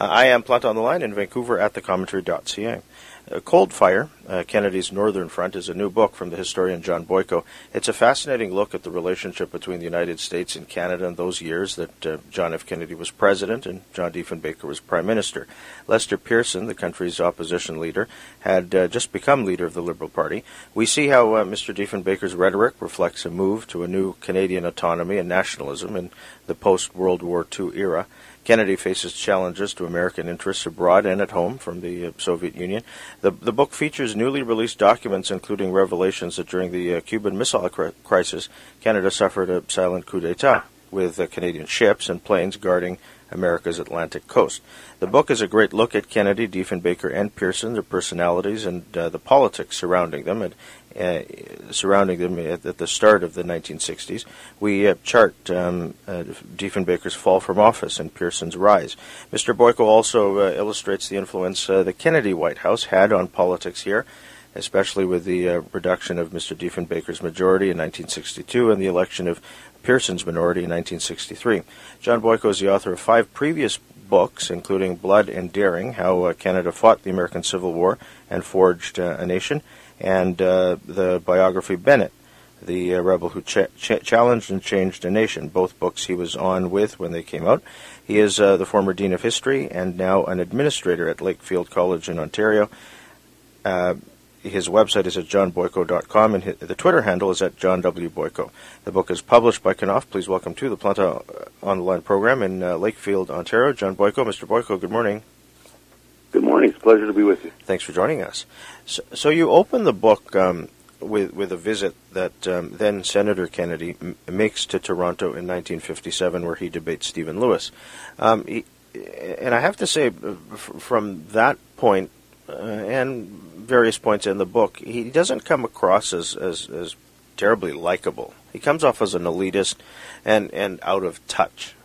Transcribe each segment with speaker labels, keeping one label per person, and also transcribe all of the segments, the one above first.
Speaker 1: I am Plant on the Line in Vancouver at thecommentary.ca. Cold Fire, Kennedy's Northern Front, is a new book from the historian John Boyko. It's a fascinating look at the relationship between the United States and Canada in those years that John F. Kennedy was president and John Diefenbaker was prime minister. Lester Pearson, the country's opposition leader, had just become leader of the Liberal Party. We see how Mr. Diefenbaker's rhetoric reflects a move to a new Canadian autonomy and nationalism in the post-World War II era. Kennedy faces challenges to American interests abroad and at home from the Soviet Union. The book features newly released documents, including revelations that during the Cuban Missile Crisis, Canada suffered a silent coup d'etat, with Canadian ships and planes guarding America's Atlantic coast. The book is a great look at Kennedy, Diefenbaker, and Pearson, their personalities, and the politics surrounding them. At the start of the 1960s. We chart Diefenbaker's fall from office and Pearson's rise. Mr. Boyko also illustrates the influence the Kennedy White House had on politics here, especially with the reduction of Mr. Diefenbaker's majority in 1962 and the election of Pearson's minority in 1963. John Boyko is the author of 5 previous books, including Blood and Daring, How Canada Fought the American Civil War and Forged a Nation, and the biography Bennett, the rebel who challenged and changed a nation. Both books he was on with when they came out. He is the former Dean of History and now an administrator at Lakefield College in Ontario. His website is at johnboyko.com, and the Twitter handle is at John W. Boyko. The book is published by Knopf. Please welcome to the Plant on the Line program in Lakefield, Ontario, John Boyko. Mr. Boyko, good morning.
Speaker 2: Good morning. It's a pleasure to be with you.
Speaker 1: Thanks for joining us. So you open the book with a visit that then Senator Kennedy makes to Toronto in 1957, where he debates Stephen Lewis. And I have to say, from that point and various points in the book, he doesn't come across as terribly likable. He comes off as an elitist and out of touch.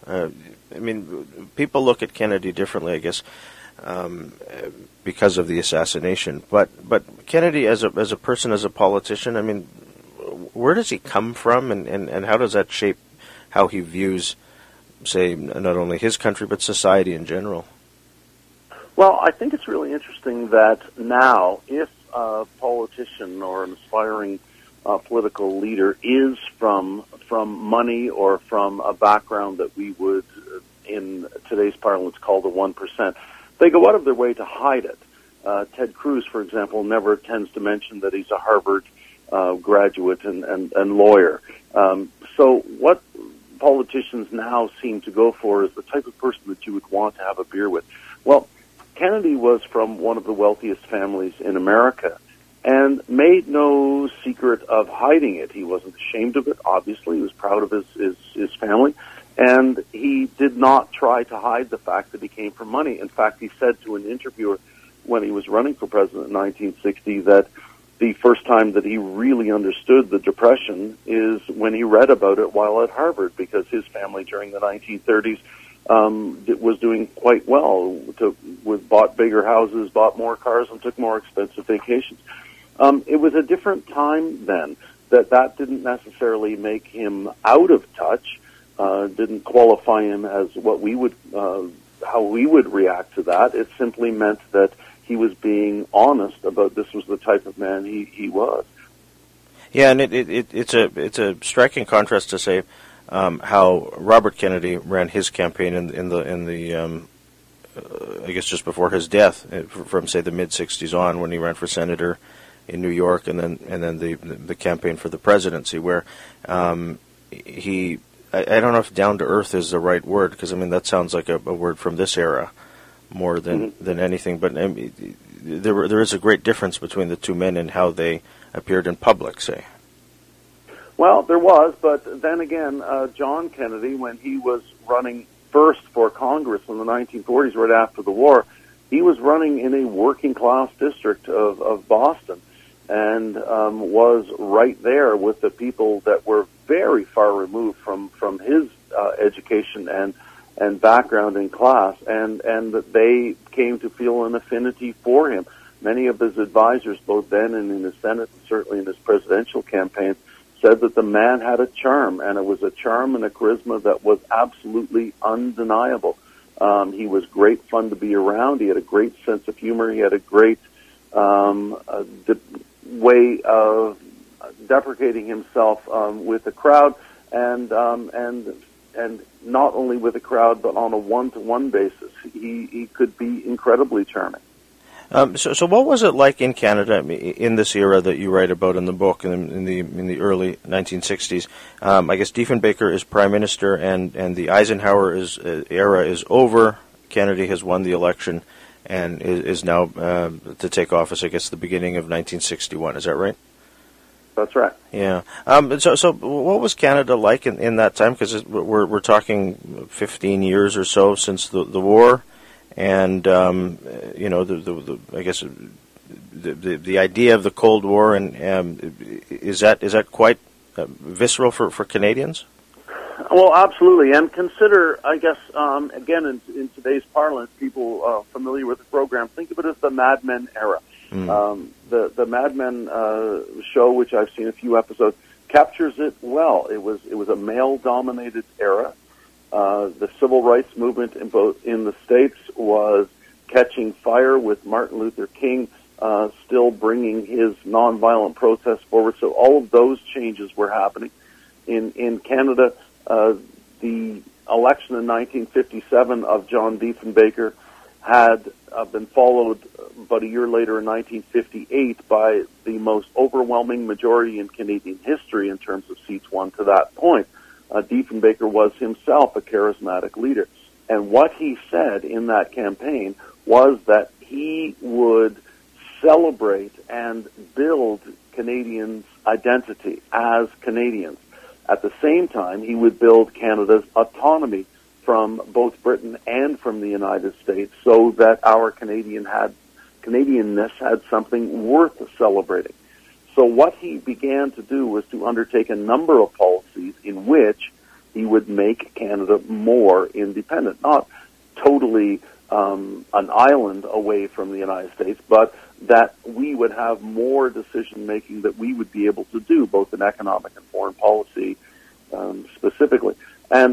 Speaker 1: People look at Kennedy differently, I guess, because of the assassination. But Kennedy, as a person, as a politician, where does he come from, and how does that shape how he views, say, not only his country but society in general?
Speaker 2: Well, I think it's really interesting that now, if a politician or an aspiring political leader is from money or from a background that we would, in today's parlance, call the 1%, they go out of their way to hide it. Ted Cruz, for example, never tends to mention that he's a Harvard graduate and lawyer. So what politicians now seem to go for is the type of person that you would want to have a beer with. Well, Kennedy was from one of the wealthiest families in America and made no secret of hiding it. He wasn't ashamed of it, obviously. He was proud of his family. And he did not try to hide the fact that he came from money. In fact, he said to an interviewer when he was running for president in 1960 that the first time that he really understood the Depression is when he read about it while at Harvard, because his family during the 1930s was doing quite well, bought bigger houses, bought more cars, and took more expensive vacations. It was a different time then. That didn't necessarily make him out of touch. Didn't qualify him as what we would, how we would react to that. It simply meant that he was being honest about this was the type of man he was.
Speaker 1: Yeah, and it's a striking contrast to say how Robert Kennedy ran his campaign in the I guess just before his death, from say the mid '60s on, when he ran for senator in New York, and then the campaign for the presidency, where he. I don't know if down to earth is the right word, because that sounds like a word from this era more than anything. But there is a great difference between the two men in how they appeared in public, say.
Speaker 2: Well, there was, but then again, John Kennedy, when he was running first for Congress in the 1940s, right after the war, he was running in a working-class district of Boston, and was right there with the people that were very far removed from his education and background in class, and that they came to feel an affinity for him. Many of his advisors, both then and in the Senate, and certainly in his presidential campaign, said that the man had a charm, and it was a charm and a charisma that was absolutely undeniable. He was great fun to be around. He had a great sense of humor. He had a great way of deprecating himself with the crowd, and not only with the crowd, but on a one-to-one basis. He could be incredibly charming.
Speaker 1: So what was it like in Canada in this era that you write about in the book in the early 1960s? I guess Diefenbaker is prime minister, and the Eisenhower era is over. Kennedy has won the election and is now to take office, I guess, the beginning of 1961. Is that right?
Speaker 2: That's right.
Speaker 1: Yeah. So what was Canada like in that time? Because we're talking 15 years or so since the war. And I guess the idea of the Cold War, and is that quite visceral for Canadians?
Speaker 2: Well, absolutely. And consider, I guess, again, in today's parlance, people familiar with the program, think of it as the Mad Men era. The Mad Men show, which I've seen a few episodes, captures it well. It was a male-dominated era. The civil rights movement in the States was catching fire, with Martin Luther King still bringing his nonviolent protest forward. So all of those changes were happening. In Canada, the election in 1957 of John Diefenbaker had been followed about a year later in 1958 by the most overwhelming majority in Canadian history in terms of seats won to that point. Diefenbaker was himself a charismatic leader. And what he said in that campaign was that he would celebrate and build Canadians' identity as Canadians. At the same time, he would build Canada's autonomy from both Britain and from the United States, so that our Canadianness had something worth celebrating. So what he began to do was to undertake a number of policies in which he would make Canada more independent, not totally an island away from the United States, but that we would have more decision-making that we would be able to do, both in economic and foreign policy specifically. And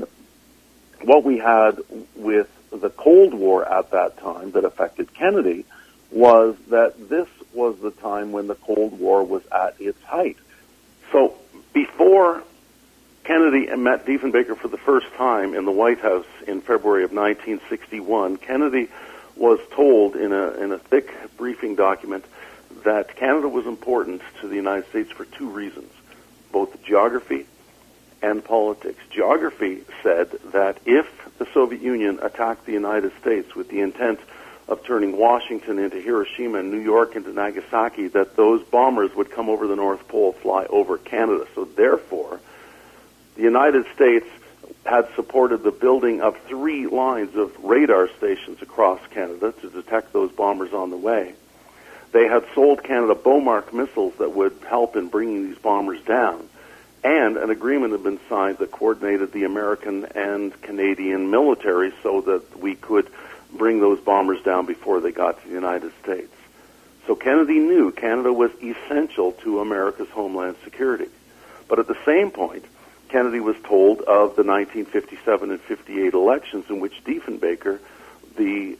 Speaker 2: what we had with the Cold War at that time that affected Kennedy was that this was the time when the Cold War was at its height. So before Kennedy met Diefenbaker for the first time in the White House in February of 1961, Kennedy was told in a thick briefing document that Canada was important to the United States for two reasons, both geography and politics. Geography said that if the Soviet Union attacked the United States with the intent of turning Washington into Hiroshima and New York into Nagasaki, that those bombers would come over the North Pole, fly over Canada. So therefore, the United States had supported the building of 3 lines of radar stations across Canada to detect those bombers on the way. They had sold Canada Beaumark missiles that would help in bringing these bombers down. And an agreement had been signed that coordinated the American and Canadian military so that we could bring those bombers down before they got to the United States. So Kennedy knew Canada was essential to America's homeland security. But at the same point, Kennedy was told of the 1957 and 58 elections in which Diefenbaker, the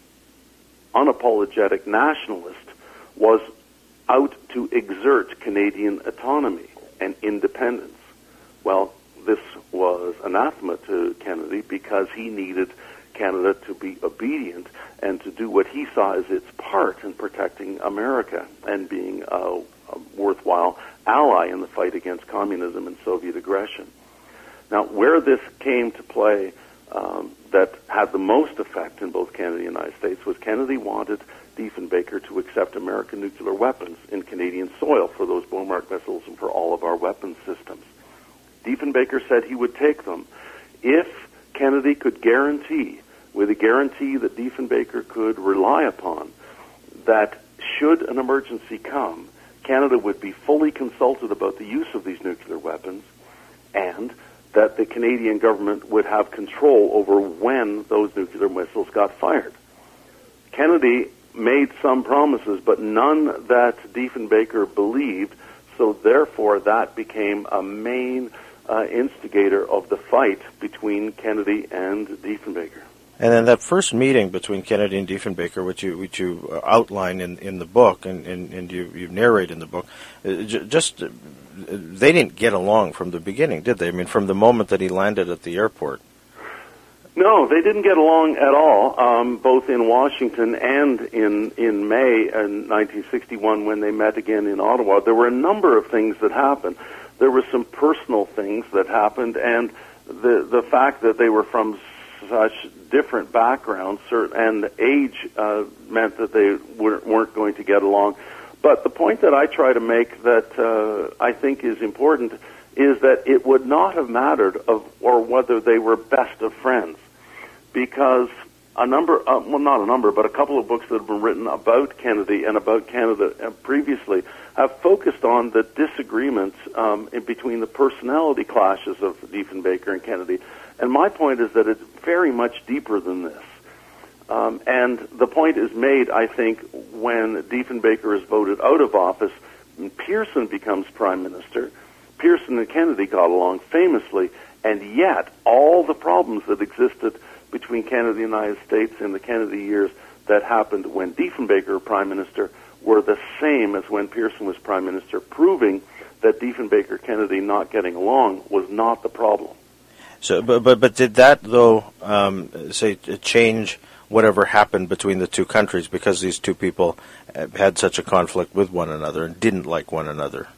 Speaker 2: unapologetic nationalist, was out to exert Canadian autonomy and independence. Well, this was anathema to Kennedy because he needed Canada to be obedient and to do what he saw as its part in protecting America and being a worthwhile ally in the fight against communism and Soviet aggression. Now, where this came to play that had the most effect in both Canada and the United States was Kennedy wanted Diefenbaker to accept American nuclear weapons in Canadian soil for those Beaumark missiles and for all of our weapons systems. Diefenbaker said he would take them if Kennedy could guarantee, with a guarantee that Diefenbaker could rely upon, that should an emergency come, Canada would be fully consulted about the use of these nuclear weapons, and that the Canadian government would have control over when those nuclear missiles got fired. Kennedy made some promises, but none that Diefenbaker believed, so therefore that became a main instigator of the fight between Kennedy and Diefenbaker.
Speaker 1: And then that first meeting between Kennedy and Diefenbaker, which you outline in the book and you narrate in the book, they didn't get along from the beginning, did they? I mean, from the moment that he landed at the airport.
Speaker 2: No, they didn't get along at all, both in Washington and in May 1961 when they met again in Ottawa. There were a number of things that happened. There were some personal things that happened, and the fact that they were from such different backgrounds and age meant that they weren't going to get along. But the point that I try to make that I think is important is that it would not have mattered or whether they were best of friends, because a couple of books that have been written about Kennedy and about Canada previously have focused on the disagreements in between the personality clashes of Diefenbaker and Kennedy. And my point is that it's very much deeper than this. And the point is made, I think, when Diefenbaker is voted out of office and Pearson becomes prime minister. Pearson and Kennedy got along famously, and yet all the problems that existed between Canada and the United States in the Kennedy years that happened when Diefenbaker was prime minister were the same as when Pearson was prime minister, proving that Diefenbaker-Kennedy not getting along was not the problem.
Speaker 1: So, but did that, though, change whatever happened between the two countries because these two people had such a conflict with one another and didn't like one another?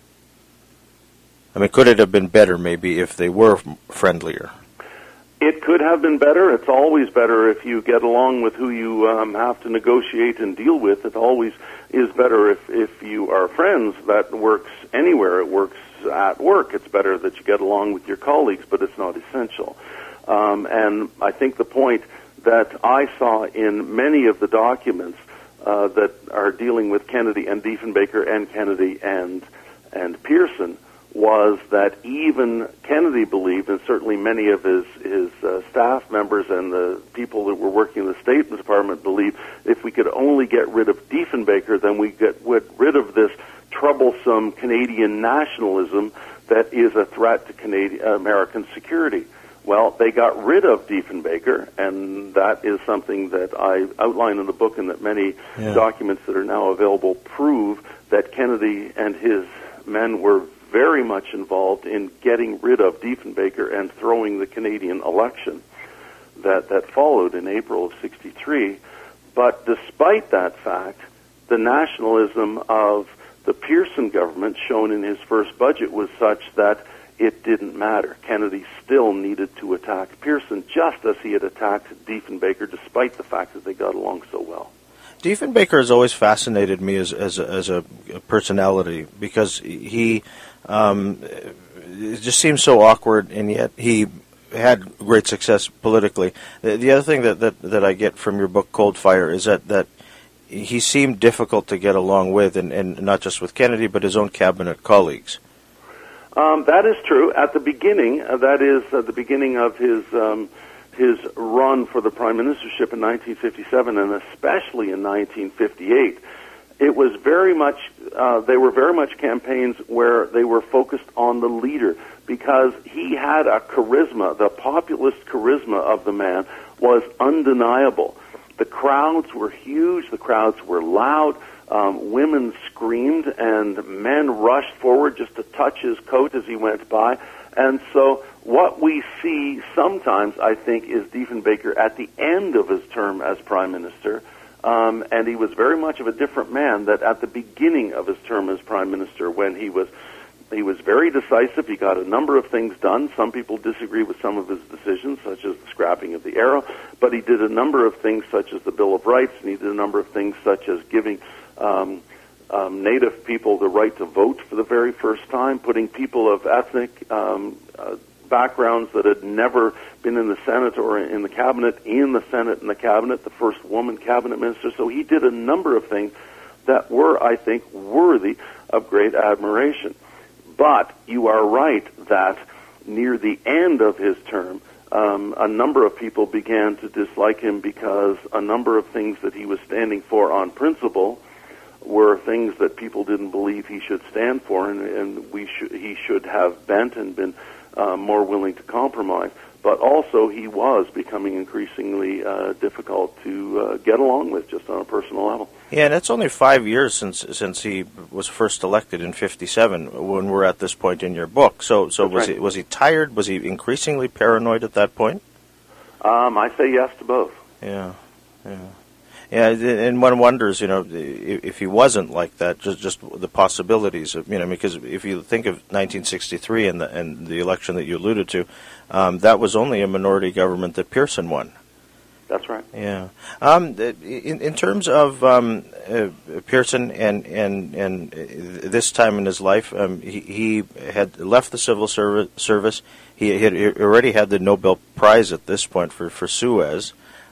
Speaker 1: I mean, could it have been better maybe if they were friendlier?
Speaker 2: It could have been better. It's always better if you get along with who you have to negotiate and deal with. It always is better if you are friends. That works anywhere. It works at work. It's better that you get along with your colleagues, but it's not essential. And I think the point that I saw in many of the documents that are dealing with Kennedy and Diefenbaker and Kennedy and Pearson was that even Kennedy believed, and certainly many of his staff members and the people that were working in the State Department believed, if we could only get rid of Diefenbaker, then we get rid of this troublesome Canadian nationalism that is a threat to American security. Well, they got rid of Diefenbaker, and that is something that I outline in the book and that many documents that are now available prove that Kennedy and his men were very much involved in getting rid of Diefenbaker and throwing the Canadian election that followed in April of '63. But despite that fact, the nationalism of the Pearson government shown in his first budget was such that it didn't matter. Kennedy still needed to attack Pearson just as he had attacked Diefenbaker, despite the fact that they got along so well.
Speaker 1: Diefenbaker has always fascinated me as a personality because he it just seems so awkward, and yet he had great success politically. The other thing that I get from your book, Cold Fire, is that he seemed difficult to get along with, and not just with Kennedy, but his own cabinet colleagues.
Speaker 2: That is true. At the beginning, that is at the beginning of his run for the prime ministership in 1957, and especially in 1958, it was very much. They were very much campaigns where they were focused on the leader because he had a charisma. The populist charisma of the man was undeniable. The crowds were huge. The crowds were loud. Women screamed, and men rushed forward just to touch his coat as he went by. And so what we see sometimes, I think, is Diefenbaker at the end of his term as prime minister, and he was very much of a different man that at the beginning of his term as prime minister, when he was very decisive. He got a number of things done. Some people disagree with some of his decisions, such as the scrapping of the arrow, but he did a number of things such as the Bill of Rights, and he did a number of things such as giving Native people the right to vote for the very first time, putting people of ethnic backgrounds that had never been in the Senate or in the cabinet in the Senate and the cabinet, the first woman cabinet minister. So he did a number of things that were, I think, worthy of great admiration. But you are right that near the end of his term, a number of people began to dislike him because a number of things that he was standing for on principle were things that people didn't believe he should stand for, and he should have bent and been more willing to compromise. But also, he was becoming increasingly difficult to get along with, just on a personal level.
Speaker 1: Yeah, and it's only 5 years since he was first elected in '57. When we're at this point in your book, so was he tired? Was he increasingly paranoid at that point?
Speaker 2: I say yes to both.
Speaker 1: Yeah. And one wonders, if he wasn't like that, just the possibilities of, because if you think of 1963 and the election that you alluded to, that was only a minority government that Pearson won.
Speaker 2: That's right.
Speaker 1: Yeah. In terms of Pearson and this time in his life, he had left the civil service. He had already had the Nobel Prize at this point for Suez.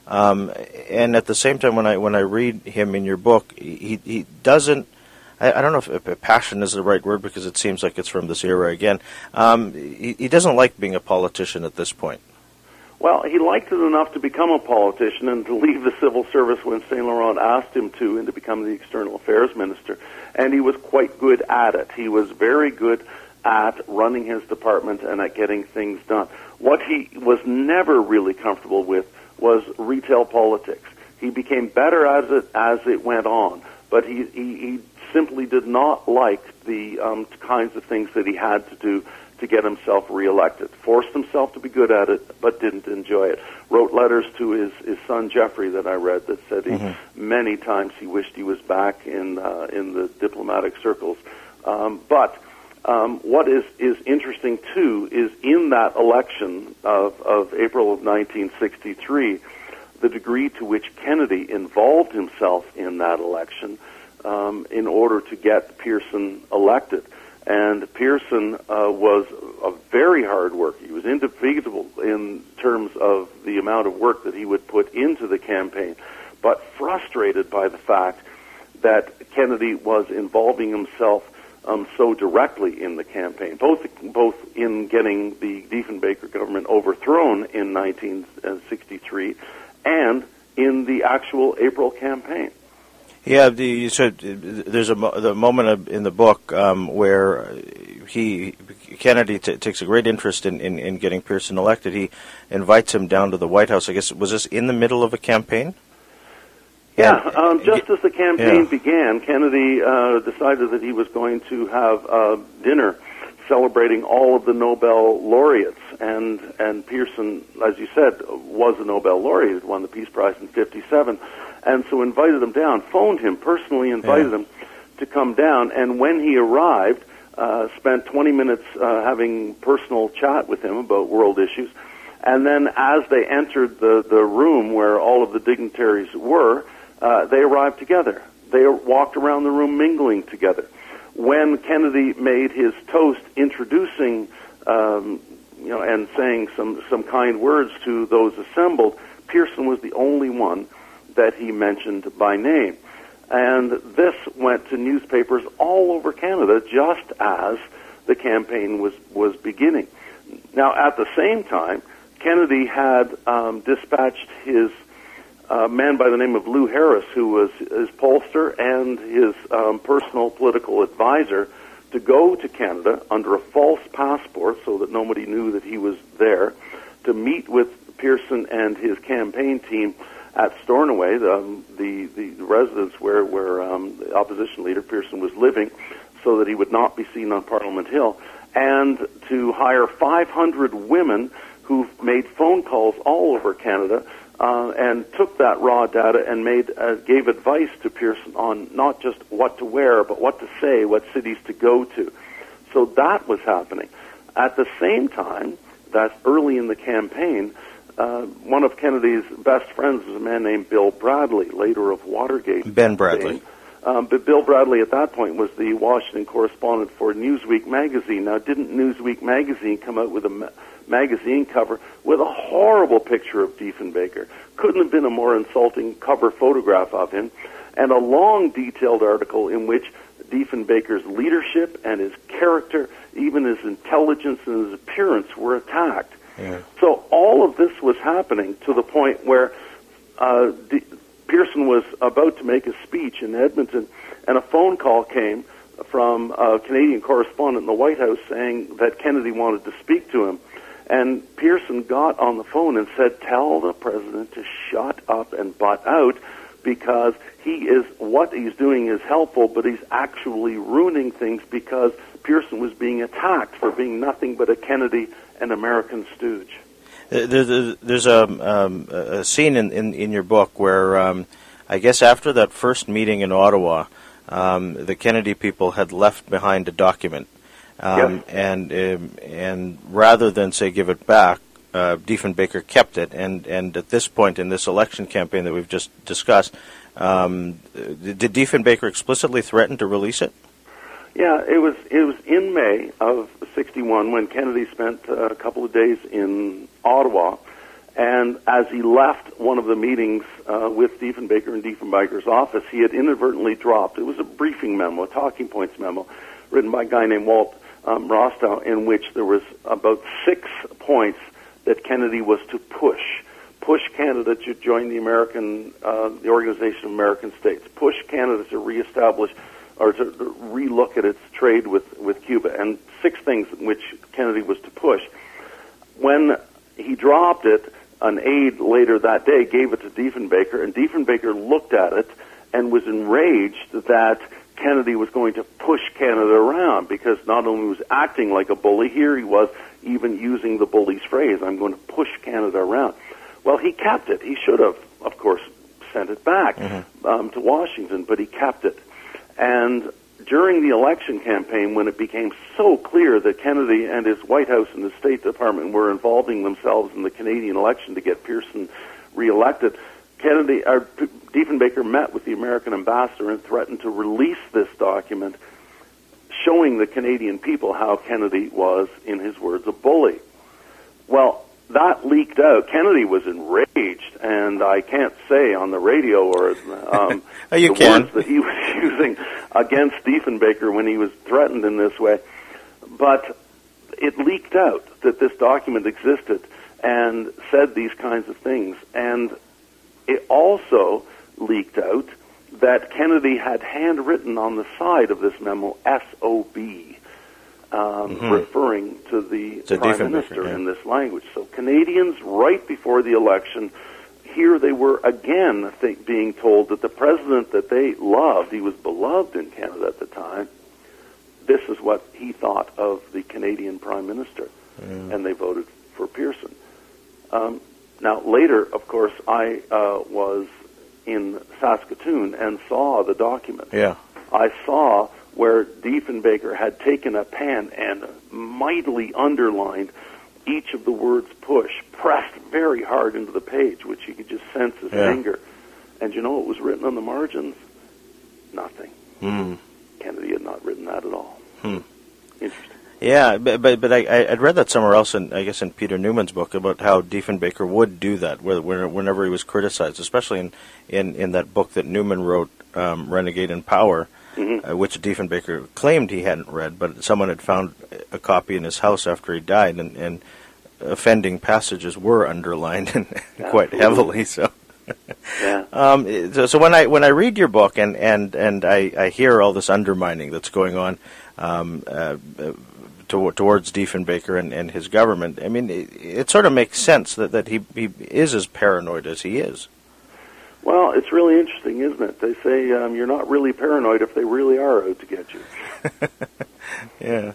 Speaker 1: And at the same time, when I read him in your book, he doesn't. I don't know if passion is the right word, because it seems like it's from this era again. He doesn't like being a politician at this point.
Speaker 2: Well, he liked it enough to become a politician and to leave the civil service when Saint Laurent asked him to, and to become the external affairs minister. And he was quite good at it. He was very good at running his department and at getting things done. What he was never really comfortable with was retail politics. He became better at it as it went on, but he simply did not like the kinds of things that he had to do to get himself reelected. Forced himself to be good at it, but didn't enjoy it. Wrote letters to his son Jeffrey that I read that said many times he wished he was back in the diplomatic circles. But what is interesting too is in that election of April of 1963, the degree to which Kennedy involved himself in that election in order to get Pearson elected. And Pearson was a very hard worker. He was indefatigable in terms of the amount of work that he would put into the campaign, but frustrated by the fact that Kennedy was involving himself so directly in the campaign, both in getting the Diefenbaker government overthrown in 1963 and in the actual April campaign.
Speaker 1: Yeah, you said there's the moment in the book where Kennedy takes a great interest in getting Pearson elected. He invites him down to the White House. I guess, was this in the middle of a campaign?
Speaker 2: Yeah, just as the campaign began, Kennedy decided that he was going to have dinner celebrating all of the Nobel laureates, and Pearson, as you said, was a Nobel laureate. He had won the Peace Prize in '57, and so invited him down, phoned him, personally invited him to come down, and when he arrived, spent 20 minutes having personal chat with him about world issues, and then as they entered the room where all of the dignitaries were, they arrived together. They walked around the room mingling together. When Kennedy made his toast introducing, and saying some kind words to those assembled, Pearson was the only one that he mentioned by name. And this went to newspapers all over Canada just as the campaign was beginning. Now, at the same time, Kennedy had dispatched his man by the name of Lou Harris, who was his pollster and his personal political advisor, to go to Canada under a false passport so that nobody knew that he was there, to meet with Pearson and his campaign team at Stornoway, the residence where the opposition leader Pearson was living, so that he would not be seen on Parliament Hill, and to hire 500 women who made phone calls all over Canada and took that raw data and gave advice to Pearson on not just what to wear, but what to say, what cities to go to. So that was happening. At the same time, that's early in the campaign, one of Kennedy's best friends was a man named Bill Bradley, later of Watergate.
Speaker 1: Ben Bradley.
Speaker 2: But Bill Bradley at that point was the Washington correspondent for Newsweek magazine. Now, didn't Newsweek magazine come out with a magazine cover with a horrible picture of Diefenbaker? Couldn't have been a more insulting cover photograph of him, and a long, detailed article in which Diefenbaker's leadership and his character, even his intelligence and his appearance, were attacked. Yeah. So all of this was happening to the point where Pearson was about to make a speech in Edmonton, and a phone call came from a Canadian correspondent in the White House saying that Kennedy wanted to speak to him. And Pearson got on the phone and said, tell the president to shut up and butt out, because what he's doing is helpful, but he's actually ruining things, because Pearson was being attacked for being nothing but a Kennedy and American stooge.
Speaker 1: There's a scene in your book where I guess after that first meeting in Ottawa, the Kennedy people had left behind a document,
Speaker 2: Yes.
Speaker 1: and rather than say give it back, Diefenbaker kept it, and at this point in this election campaign that we've just discussed, did Diefenbaker explicitly threaten to release it?
Speaker 2: Yeah, it was in May of '61 when Kennedy spent a couple of days in Ottawa, and as he left one of the meetings with Diefenbaker in Diefenbaker's office, he had inadvertently dropped. It was a briefing memo, a talking points memo, written by a guy named Walt Rostow, in which there was about 6 points that Kennedy was to push Canada to join the Organization of American States, push Canada to reestablish or to relook at its trade with Cuba, and 6 things which Kennedy was to push. When he dropped it, an aide later that day gave it to Diefenbaker, and Diefenbaker looked at it and was enraged that Kennedy was going to push Canada around, because not only was acting like a bully, here he was even using the bully's phrase, I'm going to push Canada around. Well, he kept it. He should have, of course, sent it back to Washington, but he kept it. And during the election campaign, when it became so clear that Kennedy and his White House and his State Department were involving themselves in the Canadian election to get Pearson reelected, Diefenbaker met with the American ambassador and threatened to release this document, showing the Canadian people how Kennedy was, in his words, a bully. Well, that leaked out. Kennedy was enraged, and I can't say on the radio or
Speaker 1: you
Speaker 2: the
Speaker 1: can.
Speaker 2: words that he was using against Diefenbaker when he was threatened in this way. But it leaked out that this document existed and said these kinds of things. And it also leaked out that Kennedy had handwritten on the side of this memo S.O.B., referring to the Prime Minister in this language. So Canadians, right before the election, here they were again being told that the president that they loved, he was beloved in Canada at the time, this is what he thought of the Canadian Prime Minister, and they voted for Pearson. Now, later, of course, I was in Saskatoon and saw the document.
Speaker 1: Yeah.
Speaker 2: I saw where Diefenbaker had taken a pen and mightily underlined each of the words push, pressed very hard into the page, which you could just sense his anger. And you know what was written on the margins? Nothing. Kennedy had not written that at all. Interesting.
Speaker 1: Yeah, but I'd read that somewhere else, I guess in Peter Newman's book, about how Diefenbaker would do that whenever he was criticized, especially in that book that Newman wrote, Renegade in Power, which Diefenbaker claimed he hadn't read, but someone had found a copy in his house after he died, and offending passages were underlined quite heavily. So, so when I read your book and I hear all this undermining that's going on towards Diefenbaker and his government, I mean, it sort of makes sense that he is as paranoid as he is.
Speaker 2: Well, it's really interesting, isn't it? They say you're not really paranoid if they really are out to get you.
Speaker 1: Yeah.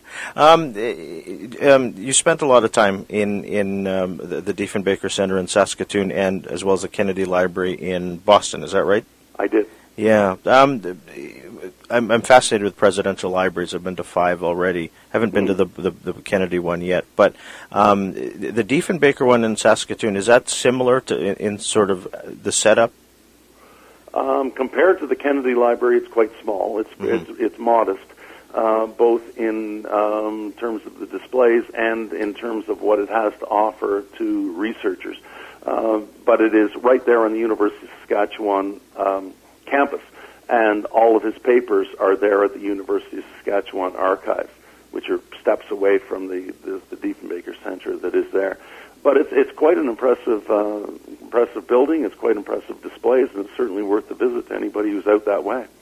Speaker 1: You spent a lot of time in the Diefenbaker Center in Saskatoon, and as well as the Kennedy Library in Boston. Is that right?
Speaker 2: I did.
Speaker 1: Yeah. I'm fascinated with presidential libraries. I've been to 5 already. Haven't been to the Kennedy one yet. But the Diefenbaker one in Saskatoon, is that similar to in sort of the setup?
Speaker 2: Compared to the Kennedy Library, it's quite small. It's modest, both in terms of the displays and in terms of what it has to offer to researchers. But it is right there on the University of Saskatchewan campus, and all of his papers are there at the University of Saskatchewan archives, which are steps away from the Diefenbaker Center that is there. But it's quite an impressive building. It's quite impressive displays, and it's certainly worth the visit to anybody who's out that way.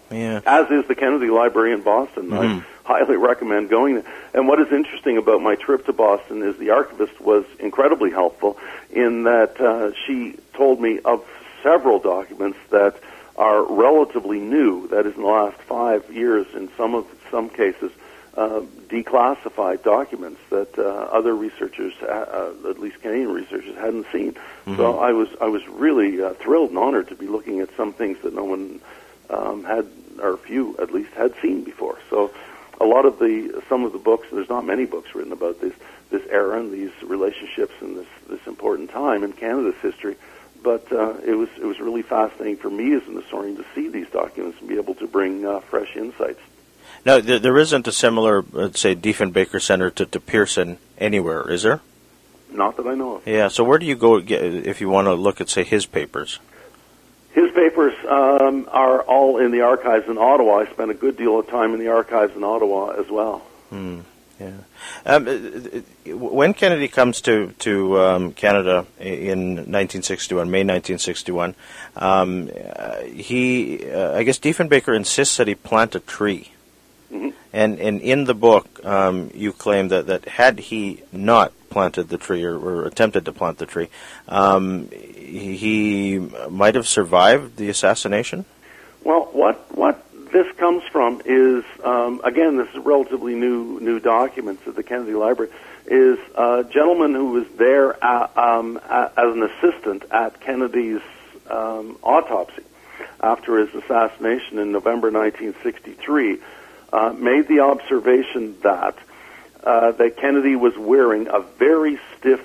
Speaker 1: Yeah.
Speaker 2: As is the Kennedy Library in Boston. I highly recommend going there. And what is interesting about my trip to Boston is the archivist was incredibly helpful in that she told me of several documents that are relatively new, that is in the last 5 years, in some cases, declassified documents that other researchers, at least Canadian researchers, hadn't seen. So I was really thrilled and honored to be looking at some things that no one had, or few at least, had seen before. So a lot of some of the books, there's not many books written about this era and these relationships and this important time in Canada's history. But it was really fascinating for me as an historian to see these documents and be able to bring fresh insights.
Speaker 1: Now, there isn't a similar, let's say, Diefenbaker Center to Pearson anywhere, is there?
Speaker 2: Not that I know of.
Speaker 1: Yeah, so where do you go if you want to look at, say, his papers?
Speaker 2: His papers are all in the archives in Ottawa. I spent a good deal of time in the archives in Ottawa as well.
Speaker 1: Yeah. When Kennedy comes to Canada in 1961, May 1961, I guess Diefenbaker insists that he plant a tree. And in the book, you claim that had he not planted the tree or attempted to plant the tree, he might have survived the assassination? Well,
Speaker 2: what this comes from is, again, this is relatively new documents at the Kennedy Library, is a gentleman who was there as an assistant at Kennedy's autopsy after his assassination in November 1963, made the observation that Kennedy was wearing a very stiff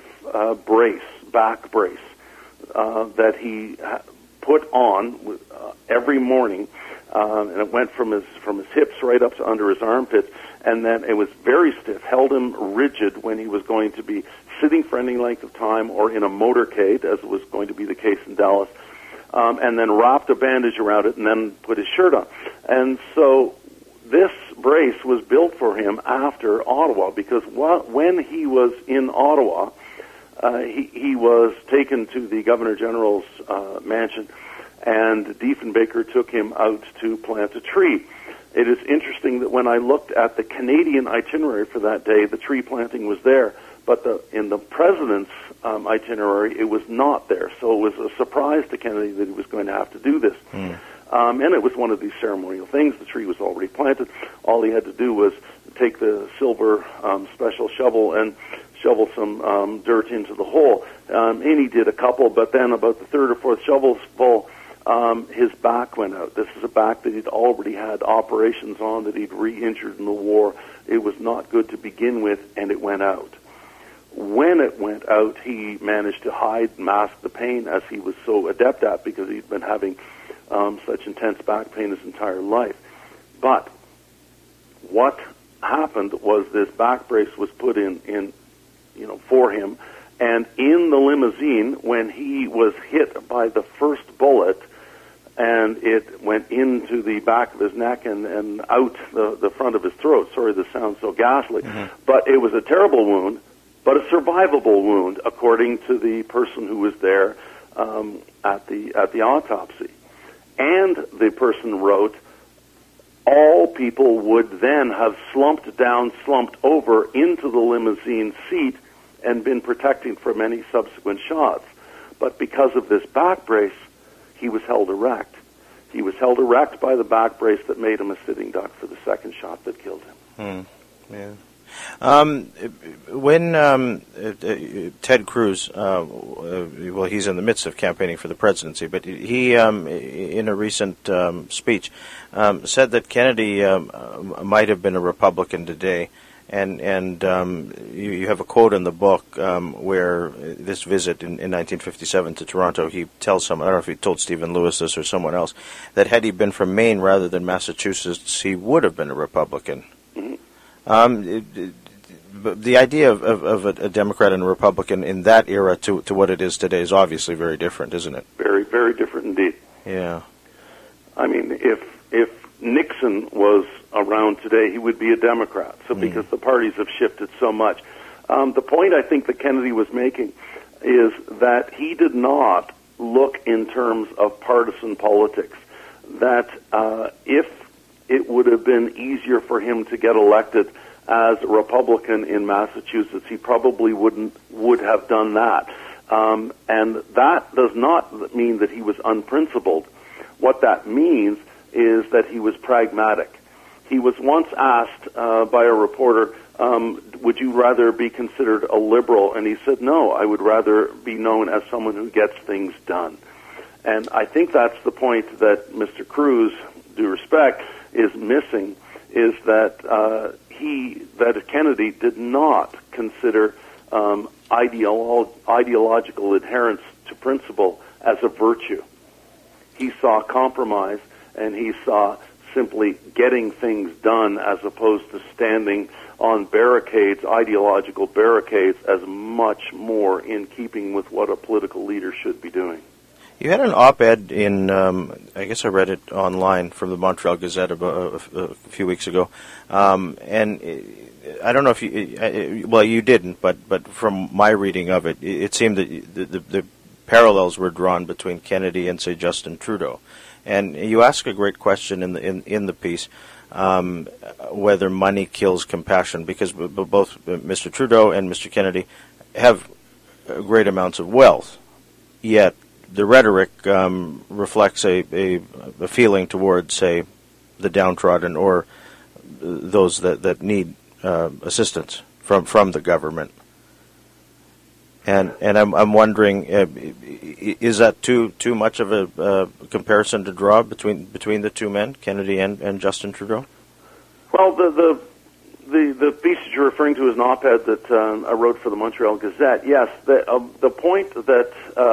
Speaker 2: back brace, that he put on every morning, and it went from his hips right up to under his armpits, and then it was very stiff, held him rigid when he was going to be sitting for any length of time or in a motorcade, as was going to be the case in Dallas, and then wrapped a bandage around it and then put his shirt on. And so this brace was built for him after Ottawa, because when he was in Ottawa, he was taken to the Governor General's mansion, and Diefenbaker took him out to plant a tree. It is interesting that when I looked at the Canadian itinerary for that day, the tree planting was there, but in the President's itinerary, it was not there. So it was a surprise to Kennedy that he was going to have to do this. And it was one of these ceremonial things. The tree was already planted. All he had to do was take the silver special shovel and shovel some dirt into the hole. And he did a couple, but then about the third or fourth shovel's full, his back went out. This is a back that he'd already had operations on, that he'd re-injured in the war. It was not good to begin with, and it went out. When it went out, he managed to hide and mask the pain, as he was so adept at, because he'd been having such intense back pain his entire life. But what happened was this back brace was put in for him, and in the limousine, when he was hit by the first bullet, and it went into the back of his neck and out the front of his throat. Sorry, this sounds so ghastly, but it was a terrible wound, but a survivable wound, according to the person who was there at the autopsy. And the person wrote, all people would then have slumped over into the limousine seat and been protected from any subsequent shots. But because of this back brace, he was held erect. He was held erect by the back brace that made him a sitting duck for the second shot that killed him.
Speaker 1: Yeah. When Ted Cruz, well, he's in the midst of campaigning for the presidency, but he, in a recent speech, said that Kennedy might have been a Republican today. And you have a quote in the book where this visit in 1957 to Toronto, he tells someone, I don't know if he told Stephen Lewis this or someone else, that had he been from Maine rather than Massachusetts, he would have been a Republican. The idea of a Democrat and a Republican in that era to what it is today is obviously very different, isn't it?
Speaker 2: Very, very different indeed.
Speaker 1: Yeah.
Speaker 2: I mean, if Nixon was around today, he would be a Democrat. So because the parties have shifted so much. The point I think that Kennedy was making is that he did not look in terms of partisan politics. that if it would have been easier for him to get elected as a Republican in Massachusetts, he probably would have done that. And that does not mean that he was unprincipled. What that means is that he was pragmatic. He was once asked by a reporter, would you rather be considered a liberal? And he said, no, I would rather be known as someone who gets things done. And I think that's the point that Mr. Cruz, due respect, is missing, is that that Kennedy did not consider ideological adherence to principle as a virtue. He saw compromise, and he saw simply getting things done as opposed to standing on barricades, ideological barricades, as much more in keeping with what a political leader should be doing.
Speaker 1: You had an op-ed in, I guess I read it online from the Montreal Gazette about a few weeks ago, and I don't know if you, well, you didn't, but from my reading of it, it seemed that the parallels were drawn between Kennedy and, say, Justin Trudeau. And you ask a great question in the piece, whether money kills compassion, because both Mr. Trudeau and Mr. Kennedy have great amounts of wealth, yet the rhetoric reflects a feeling towards, say, the downtrodden or those that need assistance from the government. And I'm wondering, is that too much of a comparison to draw between the two men, Kennedy and Justin Trudeau?
Speaker 2: Well, the piece that you're referring to is an op-ed that I wrote for the Montreal Gazette. Yes, the point that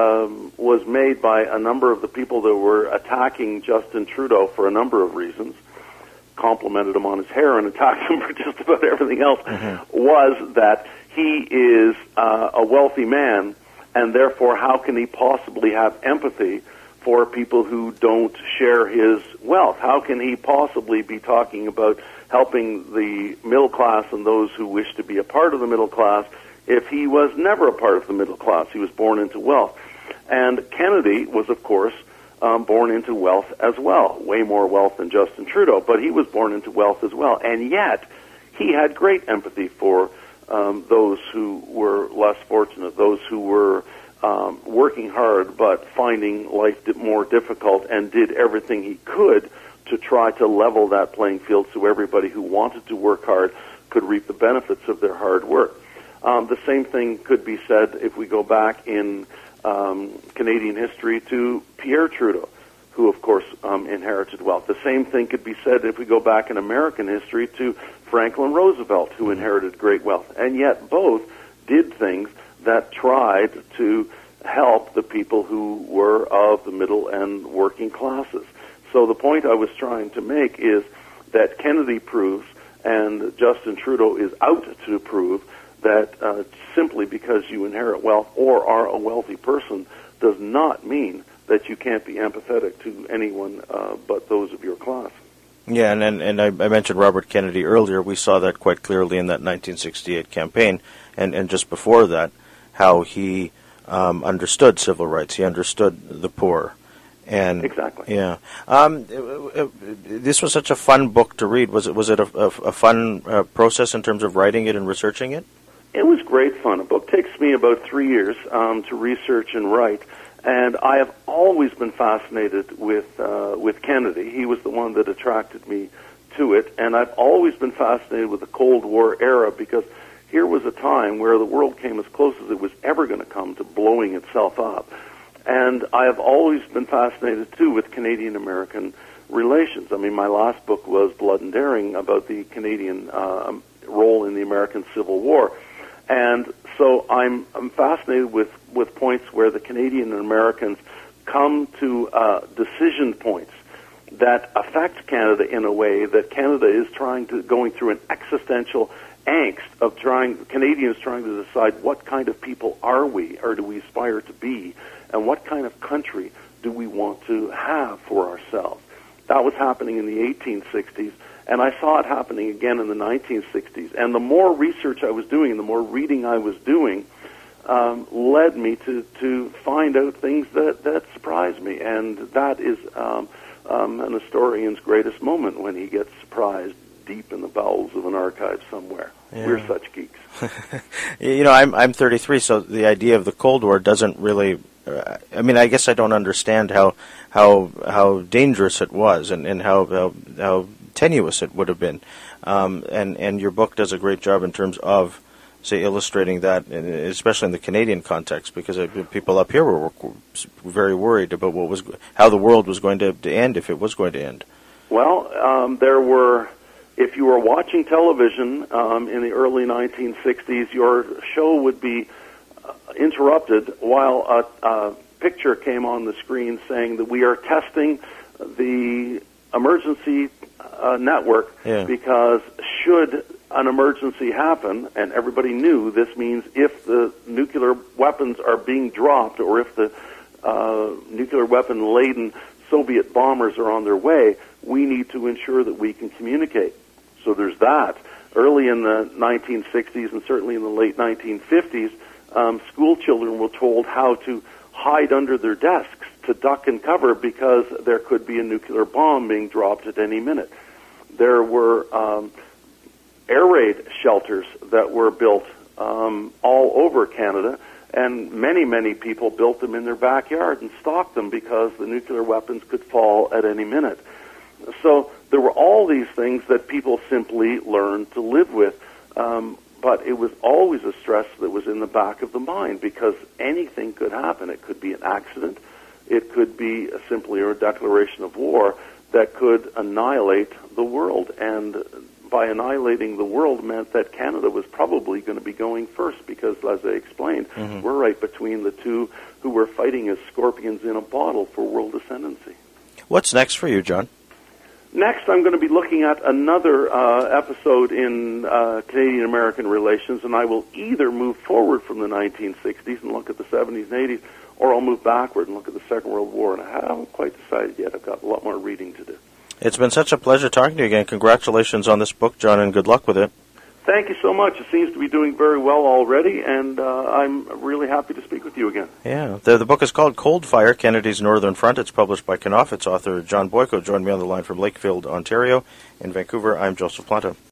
Speaker 2: was made by a number of the people that were attacking Justin Trudeau for a number of reasons, complimented him on his hair and attacked him for just about everything else, was that he is a wealthy man, and therefore how can he possibly have empathy for people who don't share his wealth? How can he possibly be talking about helping the middle class and those who wish to be a part of the middle class if he was never a part of the middle class? He was born into wealth. And Kennedy was, of course, born into wealth as well, way more wealth than Justin Trudeau, but he was born into wealth as well. And yet, he had great empathy for those who were less fortunate, those who were working hard but finding life more difficult, and did everything he could to try to level that playing field so everybody who wanted to work hard could reap the benefits of their hard work. The same thing could be said if we go back in Canadian history to Pierre Trudeau, who, of course, inherited wealth. The same thing could be said if we go back in American history to Franklin Roosevelt, who inherited great wealth. And yet both did things that tried to help the people who were of the middle and working classes. So the point I was trying to make is that Kennedy proves, and Justin Trudeau is out to prove, that simply because you inherit wealth or are a wealthy person does not mean that you can't be empathetic to anyone but those of your class.
Speaker 1: Yeah, and I mentioned Robert Kennedy earlier. We saw that quite clearly in that 1968 campaign, and just before that, how he understood civil rights. He understood the poor. And
Speaker 2: exactly.
Speaker 1: Yeah. This was such a fun book to read. Was it a fun process in terms of writing it and researching it?
Speaker 2: It was great fun. A book takes me about 3 years to research and write. And I have always been fascinated with Kennedy. He was the one that attracted me to it. And I've always been fascinated with the Cold War era, because here was a time where the world came as close as it was ever going to come to blowing itself up. And I have always been fascinated, too, with Canadian-American relations. I mean, my last book was Blood and Daring, about the Canadian role in the American Civil War. And so I'm fascinated with points where the Canadian and Americans come to decision points that affect Canada in a way that Canada is going through an existential angst of Canadians trying to decide what kind of people are we, or do we aspire to be, and what kind of country do we want to have for ourselves. That was happening in the 1860s, and I saw it happening again in the 1960s. And the more research I was doing, the more reading I was doing, led me to find out things that surprised me. And that is an historian's greatest moment when he gets surprised deep in the bowels of an archive somewhere. Yeah. We're such geeks.
Speaker 1: I'm 33, so the idea of the Cold War doesn't really. I guess I don't understand how dangerous it was and how tenuous it would have been. And your book does a great job in terms of, say, illustrating that, especially in the Canadian context, because people up here were very worried about how the world was going to end, if it was going to end.
Speaker 2: Well, there were. If you were watching television in the early 1960s, your show would be interrupted while a picture came on the screen saying that we are testing the emergency network because should an emergency happen, and everybody knew this means if the nuclear weapons are being dropped or if the nuclear weapon-laden Soviet bombers are on their way, we need to ensure that we can communicate. So there's that. Early in the 1960s and certainly in the late 1950s, school children were told how to hide under their desks to duck and cover because there could be a nuclear bomb being dropped at any minute. There were air raid shelters that were built all over Canada, and many people built them in their backyard and stocked them because the nuclear weapons could fall at any minute. So there were all these things that people simply learned to live with, but it was always a stress that was in the back of the mind because anything could happen. It could be an accident. It could be simply a declaration of war that could annihilate the world. And by annihilating the world meant that Canada was probably going to be going first because, as I explained, we're right between the two who were fighting as scorpions in a bottle for world ascendancy.
Speaker 1: What's next for you, John?
Speaker 2: Next, I'm going to be looking at another episode in Canadian-American relations, and I will either move forward from the 1960s and look at the 70s and 80s, or I'll move backward and look at the Second World War, and I haven't quite decided yet. I've got a lot more reading to do. It's
Speaker 1: been such a pleasure talking to you again. Congratulations on this book, John, and good luck with it.
Speaker 2: Thank you so much. It seems to be doing very well already, and I'm really happy to speak with you again.
Speaker 1: Yeah. The book is called Cold Fire, Kennedy's Northern Front. It's published by Knopf. Its author, John Boyko, joined me on the line from Lakefield, Ontario. In Vancouver, I'm Joseph Planta.